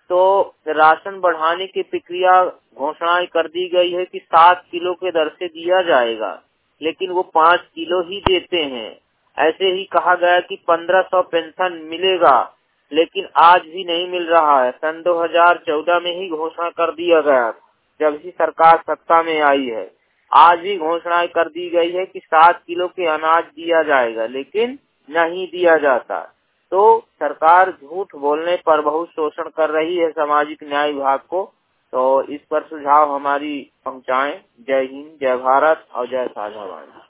तो राशन बढ़ाने की प्रक्रिया घोषणा कर दी गई है कि 7 किलो के दर से दिया जाएगा, लेकिन वो 5 किलो ही देते हैं। ऐसे ही कहा गया कि 1500 पेंशन मिलेगा, लेकिन आज भी नहीं मिल रहा है। सन 2014 में ही घोषणा कर दिया गया, जब ही सरकार सत्ता में आई है। आज भी घोषणा कर दी गई है कि 7 किलो के अनाज दिया जाएगा, लेकिन नहीं दिया जाता। तो सरकार झूठ बोलने पर बहुत शोषण कर रही है सामाजिक न्याय विभाग को। तो इस पर सुझाव हमारी पहुंचाएं। जय हिंद, जय भारत और जय साझावाणी।